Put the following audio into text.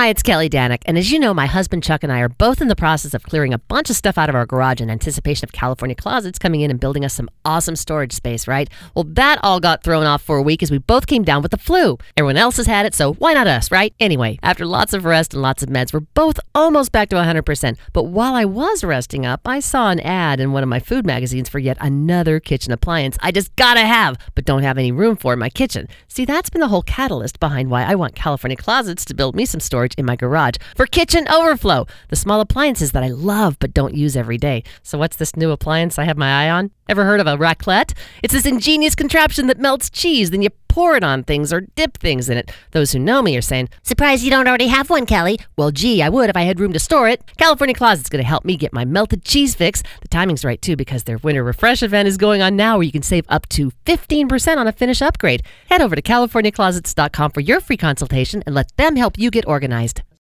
Hi, it's Kelly Danick, and as you know, my husband Chuck and I are both in the process of clearing a bunch of stuff out of our garage in anticipation of California Closets coming in and building us some awesome storage space, right? Well, that all got thrown off for a week as we both came down with the flu. Everyone else has had it, so why not us, right? Anyway, after lots of rest and lots of meds, we're both almost back to 100%. But while I was resting up, I saw an ad in one of my food magazines for yet another kitchen appliance I just gotta have, but don't have any room for in my kitchen. See, that's been the whole catalyst behind why I want California Closets to build me some storage in my garage for kitchen overflow, the small appliances that I love but don't use every day. So what's this new appliance I have my eye on? Ever heard of a raclette? It's this ingenious contraption that melts cheese, then you pour it on things or dip things in it. Those who know me are saying, "Surprised you don't already have one, Kelly." Well, gee, I would if I had room to store it. California Closet's going to help me get my melted cheese fix. The timing's right, too, because their Winter Refresh event is going on now where you can save up to 15% on a finish upgrade. Head over to CaliforniaClosets.com for your free consultation and let them help you get organized.